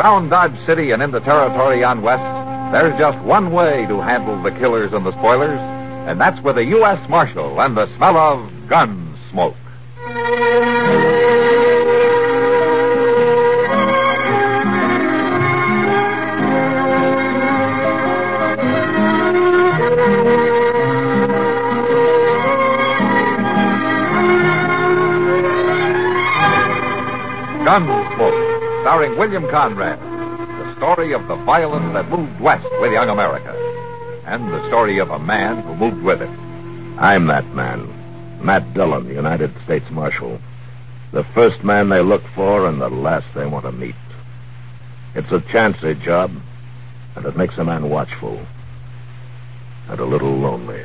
Around Dodge City and in the territory on west, there's just one way to handle the killers and the spoilers, and that's with a U.S. Marshal and the smell of gun smoke. Gunsmoke, starring William Conrad. The story of the violence that moved west with young America. And the story of a man who moved with it. I'm that man. Matt Dillon, United States Marshal. The first man they look for and the last they want to meet. It's a chancy job, and it makes a man watchful. And a little lonely.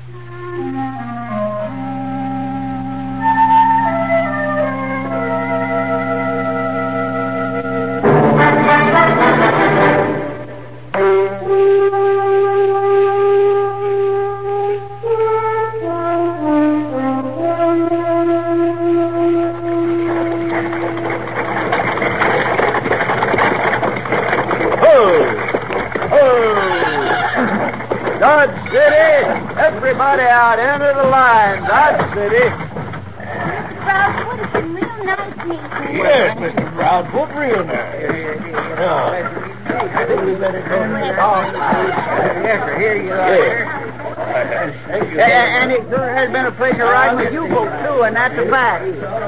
Dodge City! Everybody out, enter the line. Dodge City. Ralph, what has been real nice meeting you. Yes, Mr. Proudfoot, real nice. I think we better go Yes, sir, here you are. And it sure has been a pleasure riding with you folks, too, and that's a fact.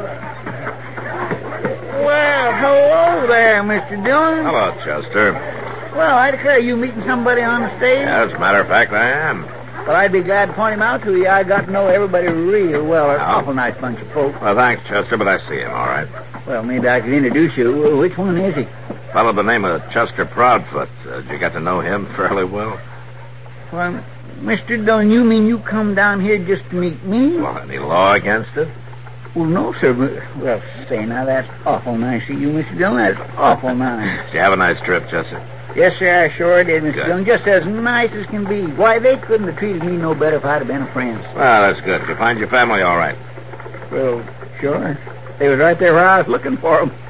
Well, hello there, Mr. Dillon. Hello, Chester. Well, I declare, you meeting somebody on the stage? As a matter of fact, I am. Well, I'd be glad to point him out to you. I got to know everybody real well. They're an awful nice bunch of folks. Well, thanks, Chester, but I see him, all right. Well, maybe I could introduce you. Which one is he? Fellow by the name of Chester Proudfoot. Did you get to know him fairly well? Well, Mr. Dillon, you mean you come down here just to meet me? Well, any law against it? Well, no, sir. But, well, say now, that's awful nice of you, Mr. Dillon. That's awful nice. Did you have a nice trip, Chester? Yes, sir, I sure did, Mr. Good. Dillon. Just as nice as can be. Why, they couldn't have treated me no better if I'd have been a friend. Well, that's good. Did you find your family all right? Well, sure. They was right there where I was looking for them.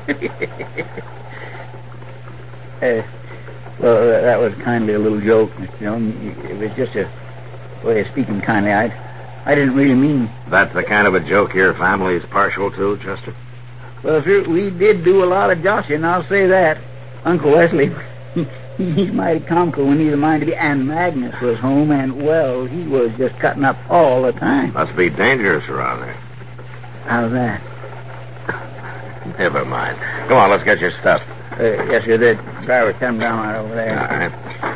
Well, that was kindly a little joke, Mr. Dillon. It was just a way of speaking kindly. I didn't really mean... That's the kind of a joke your family is partial to, Chester? Well, sir, we did do a lot of joshing, I'll say that. Uncle Wesley, he's mighty comical when he's a mind to be. And Magnus was home, and, well, he was just cutting up all the time. Must be dangerous around there. How's that? Never mind. Come on, let's get your stuff. Yes, sir, the driver's coming down right over there. All right.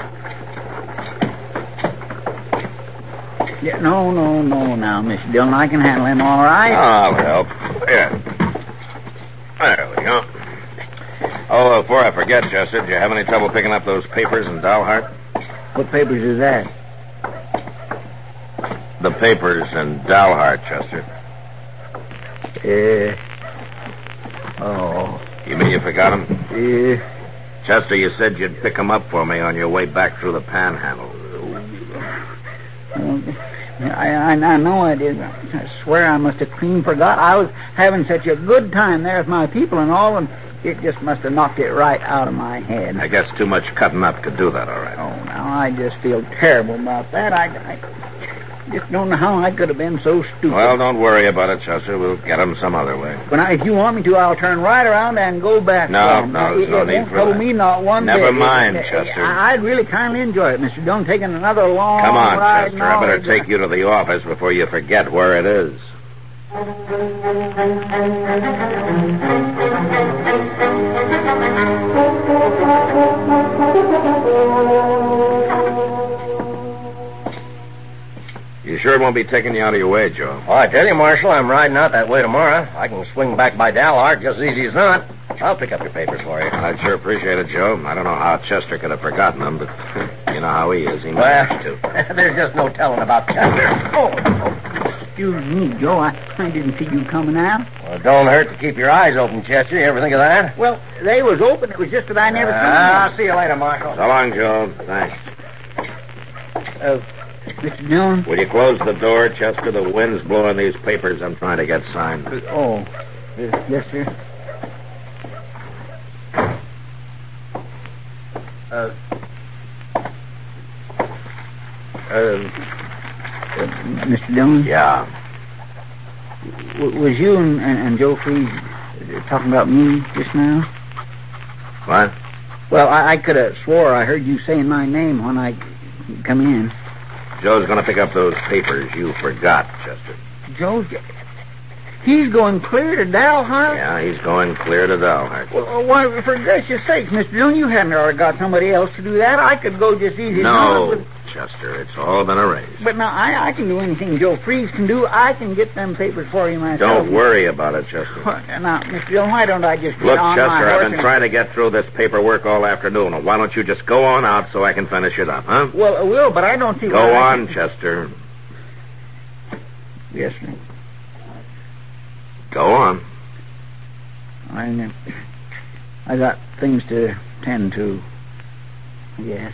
Yeah, no, now, Mr. Dillon. I can handle him all right. I'll help. Here. There we go. Oh, before I forget, Chester, did you have any trouble picking up those papers in Dalhart? What papers is that? The papers in Dalhart, Chester. Oh. You mean you forgot them? Yeah. Chester, you said you'd pick them up for me on your way back through the Panhandle. I know I did. I swear I must have clean forgot. I was having such a good time there with my people and all, and it just must have knocked it right out of my head. I guess too much cutting up could do that, all right. Oh, now I just feel terrible about that. I just don't know how I could have been so stupid. Well, don't worry about it, Chester. We'll get them some other way. But if you want me to, I'll turn right around and go back. No, there's no need for that. It won't trouble me not one bit. Never mind, Chester. I'd really kindly enjoy it, Mr. Dillon, taking another long Come on, ride. Chester. I better take you to the office before you forget where it is. You sure it won't be taking you out of your way, Joe? Well, I tell you, Marshal, I'm riding out that way tomorrow. I can swing back by Dalhart just as easy as not. I'll pick up your papers for you. I'd sure appreciate it, Joe. I don't know how Chester could have forgotten them, but you know how he is. He might have to. There's just no telling about Chester. Oh, excuse me, Joe. I didn't see you coming out. Well, it don't hurt to keep your eyes open, Chester. You ever think of that? Well, they was open. It was just that I never seen I'll them. see you later, Marshal. So long, Joe. Thanks. Mr. Dillon? Will you close the door, Chester? The wind's blowing these papers I'm trying to get signed. Yes, sir. Mr. Dillon? Yeah. Was you and Joe Freeze talking about me just now? What? Well, I could have swore I heard you saying my name when I come in. Joe's going to pick up those papers you forgot, Chester. Joe, he's going clear to Dalhart? Yeah, he's going clear to Dalhart. Well, why, for gracious sakes, Mr. Dillon, you hadn't already got somebody else to do that. I could go just easy. No, Chester, it's all been arranged. But now, I can do anything Joe Freeze can do. I can get them papers for you myself. Don't worry about it, Chester. Now, Mr. Dillon, why don't I just get Look, on Chester, my horse I've been trying to get through this paperwork all afternoon. Why don't you just go on out so I can finish it up, huh? Well, I will, but I don't see Go why on, Chester. Yes, sir. Go on. I got things to tend to, I guess.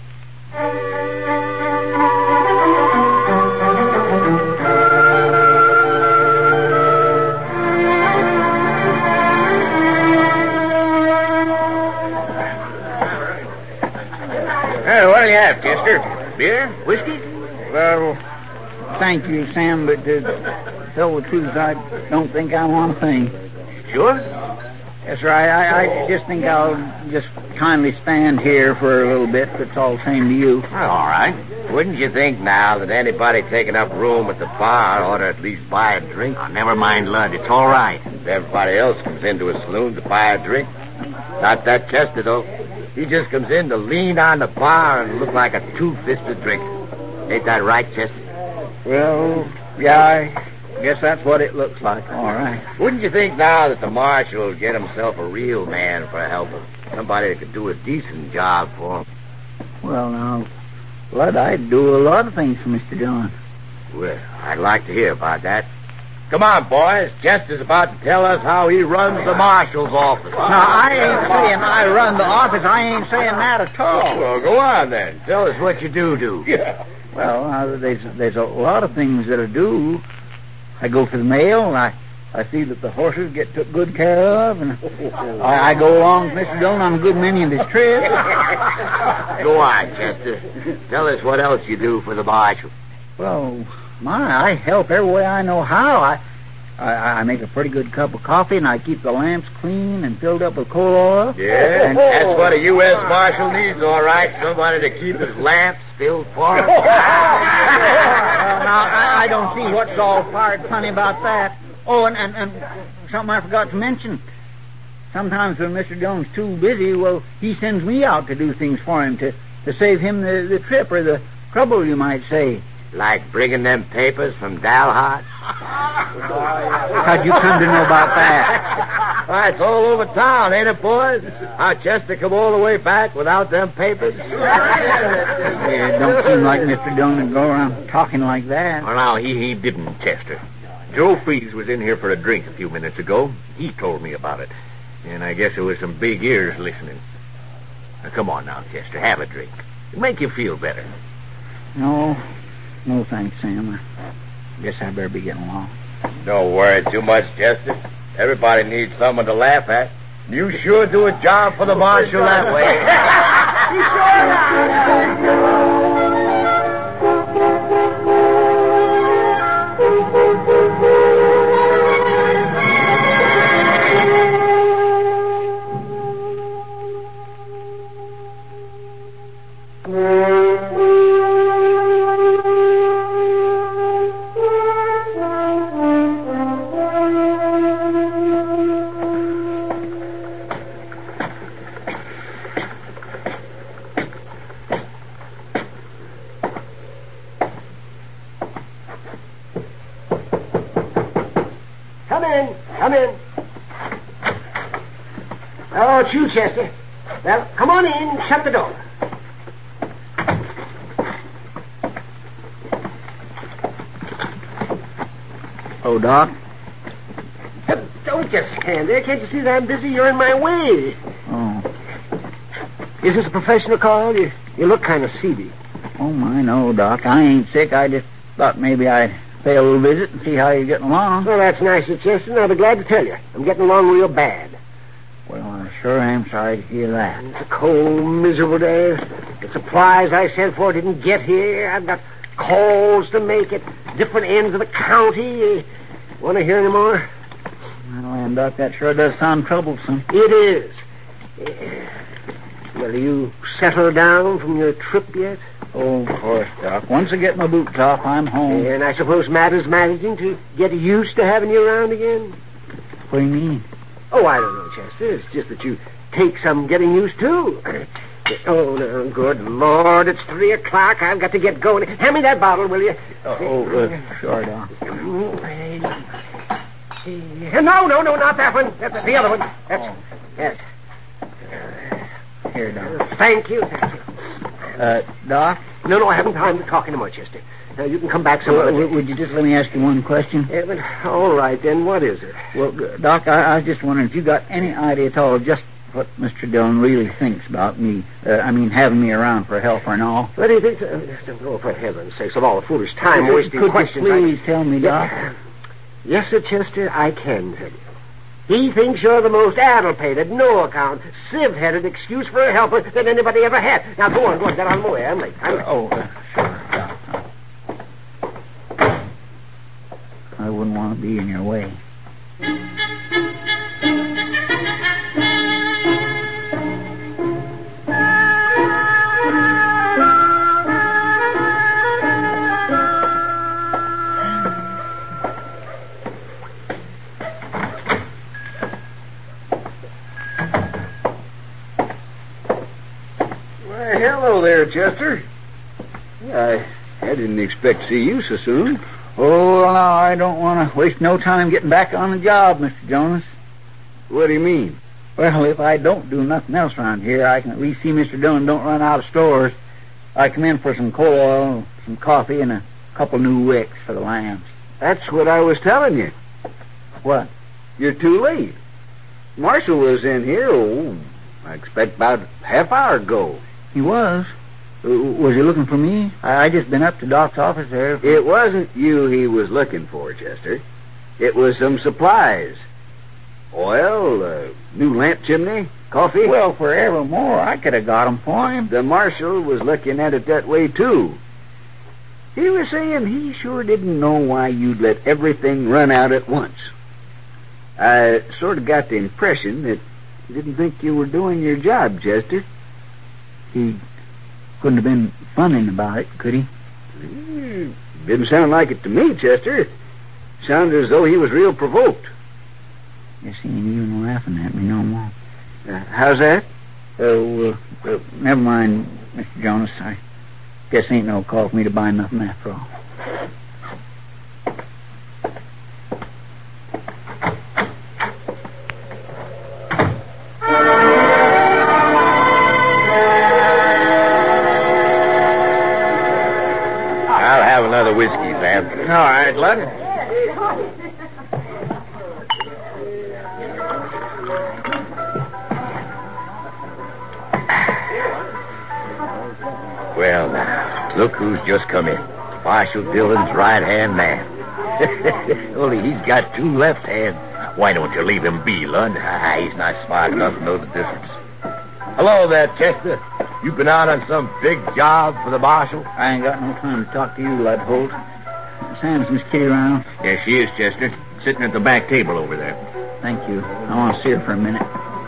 What do you have, Chester? Beer? Whiskey? Well, thank you, Sam, but to tell the truth, I don't think I want a thing. Sure? Yes, sir. I just think I'll just kindly stand here for a little bit. That's all the same to you. Well, all right. Wouldn't you think now that anybody taking up room at the bar ought to at least buy a drink? Oh, never mind, Lud. It's all right. If everybody else comes into a saloon to buy a drink. Not that Chester, though. He just comes in to lean on the bar and look like a two-fisted drinker. Ain't that right, Chester? Well, yeah, I guess that's what it looks like. All right. Wouldn't you think now that the marshal would get himself a real man for a helper? Somebody that could do a decent job for him. Well, now, Lud, I'd do a lot of things for Mr. Dillon. Well, I'd like to hear about that. Come on, boys. Chester's about to tell us how he runs the marshal's office. Now, I ain't saying I run the office. I ain't saying that at all. Well, go on then. Tell us what you do. Yeah. Well, there's a lot of things that I do. I go for the mail. I see that the horses get took good care of, and I go along with Mr. Dillon on a good many of his trips. Go on, Chester. Tell us what else you do for the marshal. Well, I help every way I know how. I make a pretty good cup of coffee, and I keep the lamps clean and filled up with coal oil. Yeah, and that's what a U.S. Marshal needs, all right. Somebody to keep his lamps filled for him. Well, now, I don't see what's all fired funny about that. Oh, and something I forgot to mention. Sometimes when Mr. Dillon's too busy, well, he sends me out to do things for him, to save him the trip or the trouble, you might say. Like bringing them papers from Dalhart? How'd you come to know about that? Why, it's all over town, ain't it, boys? How Chester come all the way back without them papers? It don't seem like Mr. Dillon would go around talking like that. Well, now, he didn't, Chester. Joe Freeze was in here for a drink a few minutes ago. He told me about it. And I guess there was some big ears listening. Now, come on now, Chester, have a drink. It'll make you feel better. No thanks, Sam. I guess I better be getting along. Don't worry too much, Chester. Everybody needs someone to laugh at. You sure do a job for the marshal that way. Come in. Oh, it's you, Chester. Well, come on in. Shut the door. Oh, Doc? Don't just stand there. Can't you see that I'm busy? You're in my way. Oh. Is this a professional call? You look kind of seedy. Oh, my, no, Doc. I ain't sick. I just thought maybe I'd pay a little visit and see how you're getting along. Well, that's nice of Chester, and I'll be glad to tell you. I'm getting along real bad. Well, I sure am sorry to hear that. It's a cold, miserable day. The supplies I sent for didn't get here. I've got calls to make at different ends of the county. Want to hear any more? Well, and Doc, that sure does sound troublesome. It is. Well, you settled down from your trip yet? Oh, of course, Doc. Once I get my boots off, I'm home. And I suppose Matt is managing to get used to having you around again? What do you mean? Oh, I don't know, Chester. It's just that you take some getting used to. Oh, no, good Lord. It's 3 o'clock. I've got to get going. Hand me that bottle, will you? Sure, Doc. No, not that one. That's the other one. Yes. Here, Doc. Thank you. Doc? No, I haven't time to talk anymore, Chester. You can come back some other day. Would you just let me ask you one question? But, all right, then. What is it? Well, Doc, I was just wondering if you got any idea at all just what Mr. Dillon really thinks about me. Having me around for a helper and all. What do you think? Oh, for heaven's sakes, of all the foolish time-wasting questions. Could you please tell me, Doc? Yes, Sir Chester, I can tell you. He thinks you're the most addle-pated, no-account, sieve-headed excuse for a helper that anybody ever had. Now, go on, get on the way. I'm late. Sure, Doc. I wouldn't want to be in your way. Hello there, Chester. I didn't expect to see you so soon. Oh, no, I don't want to waste no time getting back on the job, Mr. Jonas. What do you mean? Well, if I don't do nothing else around here, I can at least see Mr. Dillon don't run out of stores. I come in for some coal oil, some coffee, and a couple new wicks for the lambs. That's what I was telling you. What? You're too late. Marshall was in here, I expect about half hour ago. He was? Was he looking for me? I just been up to Doc's office there. It wasn't you he was looking for, Chester. It was some supplies. Oil, new lamp chimney, coffee. Well, forevermore, I could have got 'em for him. The marshal was looking at it that way, too. He was saying he sure didn't know why you'd let everything run out at once. I sort of got the impression that he didn't think you were doing your job, Chester. He couldn't have been funning about it, could he? Didn't sound like it to me, Chester. It sounded as though he was real provoked. Guess he ain't even laughing at me no more. How's that? Never mind, Mr. Jonas. I guess ain't no call for me to buy nothing after all. I'll have another whiskey, Sam. All right, Lud. Well, now, look who's just come in. Marshal Dillon's right-hand man. Only he's got 2 left hands. Why don't you leave him be, Lud? He's not smart enough to know the difference. Hello there, Chester. You been out on some big job for the marshal? I ain't got no time to talk to you, Lud Holt. Sam's Miss Kitty around? Yes, she is, Chester. Sitting at the back table over there. Thank you. I want to see her for a minute.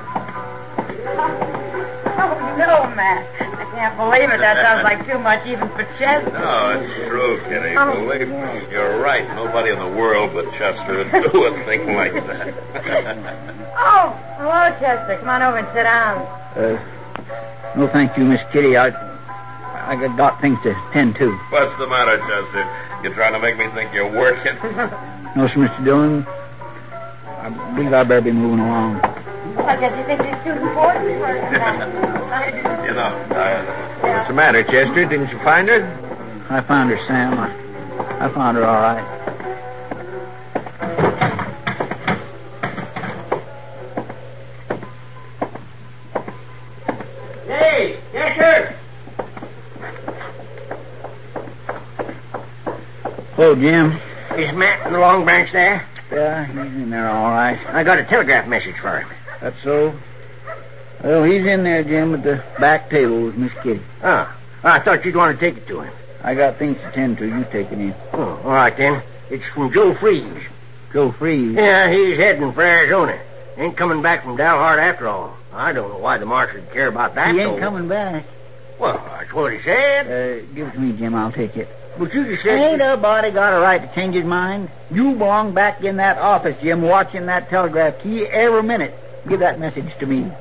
Oh, no, Matt. I can't believe it. That sounds like too much even for Chester. No, it's true, Kitty. Believe me, you're right. Nobody in the world but Chester would do a thing like that. Oh, hello, Chester. Come on over and sit down. No, thank you, Miss Kitty. I got things to tend to. What's the matter, Chester? You trying to make me think you're working? No, sir, Mr. Dillon. I believe I better be moving along. I guess you think it's too important for him. You know, What's the matter, Chester? Didn't you find her? I found her, Sam. I found her all right. Hey, Chester! Hello, Jim. Is Matt in the Long Branch there? Yeah, he's in there all right. I got a telegraph message for him. That's so? Well, he's in there, Jim, at the back table with Miss Kitty. Ah, I thought you'd want to take it to him. I got things to tend to. You take it in. Oh, all right, then. It's from Joe Freeze. Joe Freeze. Yeah, he's heading for Arizona. Ain't coming back from Dalhart after all. I don't know why the marshal would care about that, He ain't though. coming back. Well, that's what he said. Give it to me, Jim. I'll take it. But you just said... Ain't nobody got a right to change his mind. You belong back in that office, Jim, watching that telegraph key every minute. Give that message to me.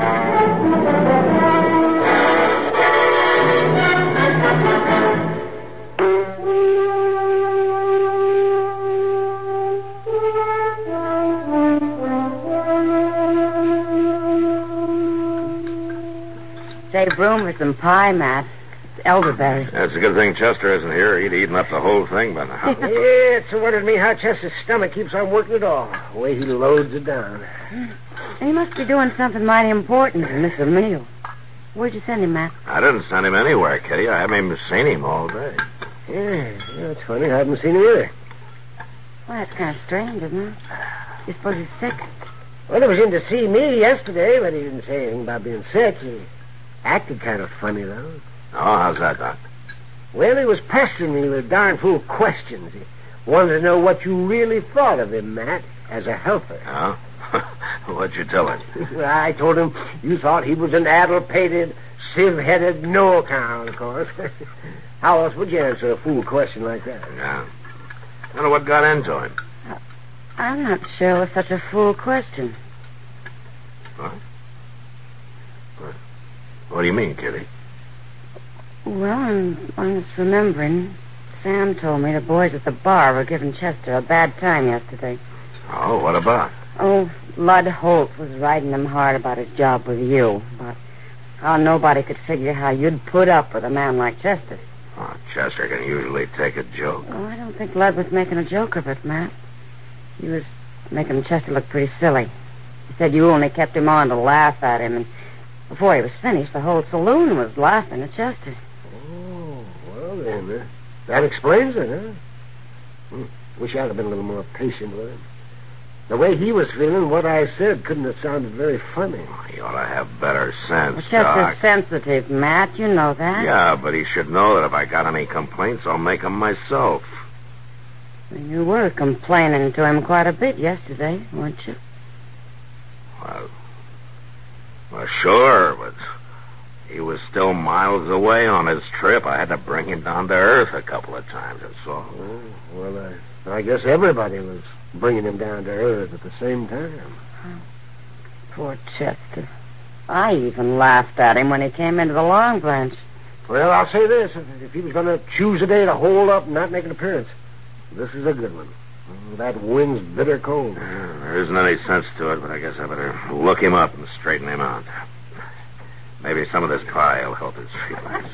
Save room for some pie, Matt. It's elderberry. That's a good thing Chester isn't here. He'd eaten up the whole thing by now. Yeah, it's a wonder to me how Chester's stomach keeps on working at all. The way he loads it down. He must be doing something mighty important to miss a meal. Where'd you send him, Matt? I didn't send him anywhere, Kitty. I haven't even seen him all day. Yeah, it's funny. I haven't seen him either. Well, that's kind of strange, isn't it? You suppose he's sick? Well, he was in to see me yesterday, but he didn't say anything about being sick. He acted kind of funny, though. Oh, how's that, Doc? Well, he was pestering me with darn fool questions. He wanted to know what you really thought of him, Matt, as a helper. Oh? What'd you tell him? Well, I told him you thought he was an addle-pated, sieve-headed no-account, of course. How else would you answer a fool question like that? Yeah. I wonder what got into him. I'm not sure it was such a fool question. What? What do you mean, Kitty? Well, I'm just remembering. Sam told me the boys at the bar were giving Chester a bad time yesterday. Oh, what about? Oh, Lud Holt was riding him hard about his job with you. About how nobody could figure how you'd put up with a man like Chester. Oh, Chester can usually take a joke. Oh, I don't think Lud was making a joke of it, Matt. He was making Chester look pretty silly. He said you only kept him on to laugh at him, and before he was finished, the whole saloon was laughing at Chester. Oh, well then, that explains it, huh? Wish I'd have been a little more patient with him. The way he was feeling, what I said couldn't have sounded very funny. He ought to have better sense, Well, Doc. Chester's sensitive, Matt. You know that. Yeah, but he should know that if I got any complaints, I'll make them myself. You were complaining to him quite a bit yesterday, weren't you? Well, sure, but he was still miles away on his trip. I had to bring him down to earth a couple of times, that's all. Oh, well, I guess everybody was bringing him down to earth at the same time. Poor Chester. I even laughed at him when he came into the Long Branch. Well, I'll say this. If he was going to choose a day to hold up and not make an appearance, this is a good one. That wind's bitter cold. There isn't any sense to it, but I guess I better look him up and straighten him out. Maybe some of this pie will help his feelings.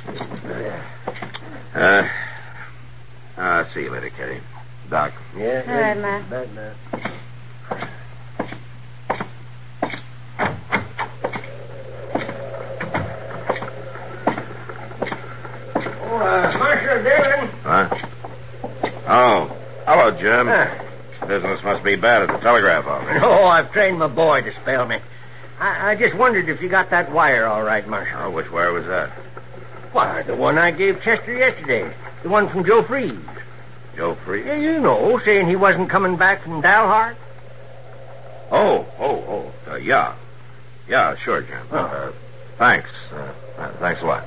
I'll see you later, Kitty. Doc. Yeah. All right, Matt. Bye, Matt. Marshal Dillon. Huh? Oh, hello, Jim. Business must be bad at the telegraph office. Oh, I've trained my boy to spell me. I just wondered if you got that wire all right, Marshal. Oh, which wire was that? Why, the one I gave Chester yesterday. The one from Joe Freeze. Joe Freeze? Yeah, you know, saying he wasn't coming back from Dalhart. Yeah. Yeah, sure, Jim. Thanks. Thanks a lot.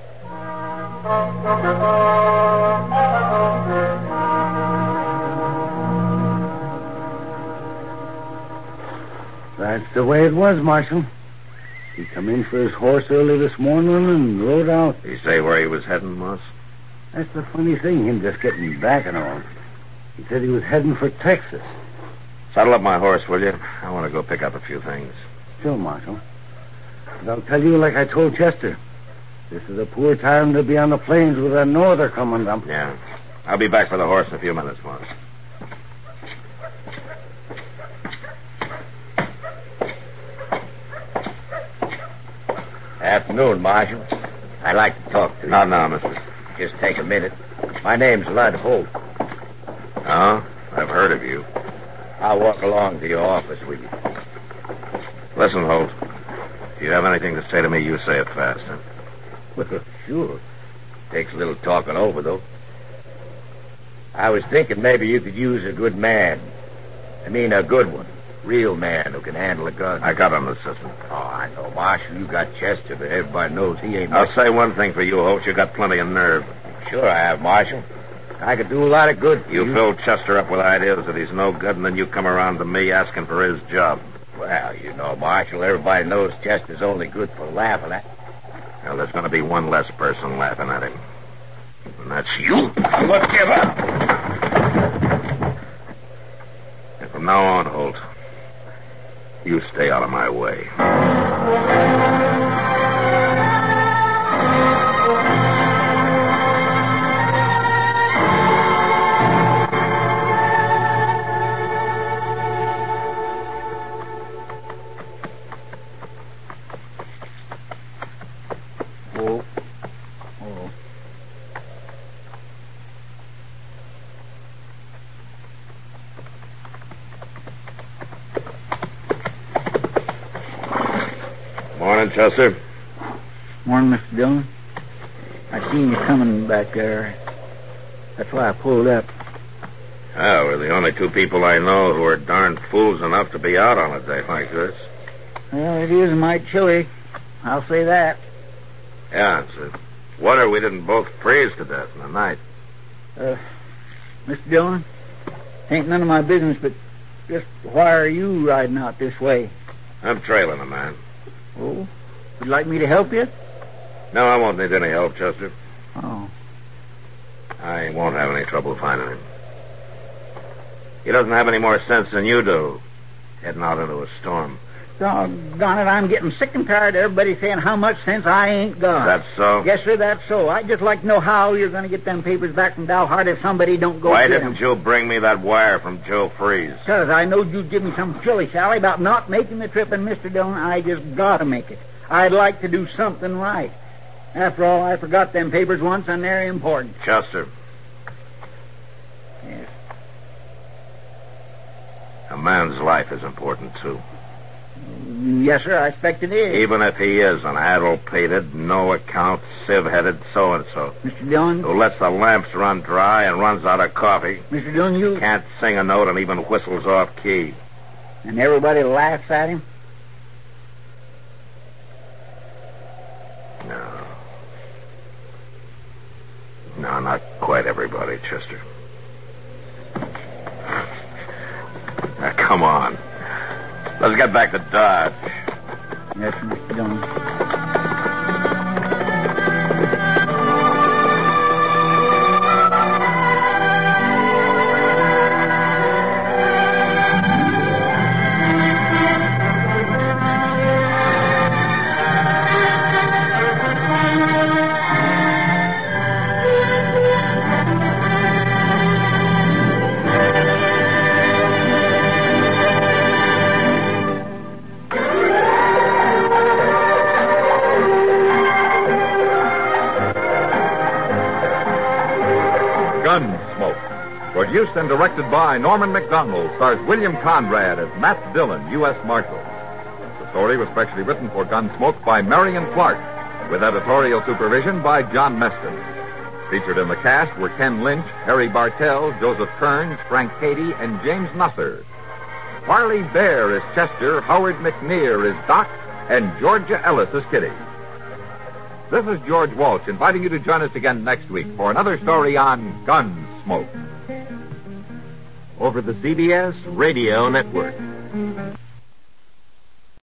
That's the way it was, Marshal. He come in for his horse early this morning and rode out. Did he say where he was heading, Moss? That's the funny thing, him just getting back and all. He said he was heading for Texas. Saddle up my horse, will you? I want to go pick up a few things. Sure, Marshal. But I'll tell you like I told Chester. This is a poor time to be on the plains with a norther coming up. Yeah. I'll be back for the horse in a few minutes, Moss. Afternoon, Marshal. I'd like to talk to you. Not now, mister. Just take a minute. My name's Lud Holt. Oh? I've heard of you. I'll walk along to your office with you. Listen, Holt. If you have anything to say to me, you say it fast. Well, sure. Takes a little talking over, though. I was thinking maybe you could use a good man. I mean, a good one. Real man who can handle a gun. I got an assistant. Oh, I know, Marshal. You got Chester, but everybody knows he ain't... I'll say one thing for you, Holtz. You got plenty of nerve. Sure I have, Marshal. I could do a lot of good for you. You fill Chester up with ideas that he's no good, and then you come around to me asking for his job. Well, you know, Marshal, everybody knows Chester's only good for laughing at. Well, there's going to be one less person laughing at him. And that's you. Look, give up. And from now on, Holt, you stay out of my way. Morning, Chester. Morning, Mr. Dillon. I seen you coming back there. That's why I pulled up. Oh, we're the only two people I know who are darn fools enough to be out on a day like this. Well, it is mighty chilly. I'll say that. Yeah, it's a wonder we didn't both freeze to death in the night. Mr. Dillon, ain't none of my business, but just why are you riding out this way? I'm trailing a man. Oh, would you like me to help you? No, I won't need any help, Chester. Oh. I won't have any trouble finding him. He doesn't have any more sense than you do, heading out into a storm. Doggone it, I'm getting sick and tired of everybody saying how much sense I ain't got. That's so? Yes, sir, that's so. I'd just like to know how you're going to get them papers back from Dalhart if somebody don't go Why get didn't 'em. you bring me that wire from Joe Freeze? Because I knowed you'd give me some shilly-shally about not making the trip, and Mr. Dillon, I just got to make it. I'd like to do something right. After all, I forgot them papers once, and they're important. Chester. Yes. A man's life is important, too. Yes, sir, I expect it is. Even if he is an addle-pated, no-account, sieve-headed so-and-so. Mr. Dillon? Who lets the lamps run dry and runs out of coffee. Mr. Dillon, you... Can't sing a note and even whistles off key. And everybody laughs at him? No, not quite everybody, Chester. Now, come on. Let's get back to Dodge. Yes, Mr. Dillon. Gunsmoke. Produced and directed by Norman McDonald, stars William Conrad as Matt Dillon, U.S. Marshal. The story was specially written for Gunsmoke by Marion Clark, with editorial supervision by John Meston. Featured in the cast were Ken Lynch, Harry Bartell, Joseph Kearns, Frank Cady, and James Nusser. Harley Bear is Chester, Howard McNear is Doc, and Georgia Ellis is Kitty. This is George Walsh inviting you to join us again next week for another story on Gunsmoke. Over the CBS Radio Network.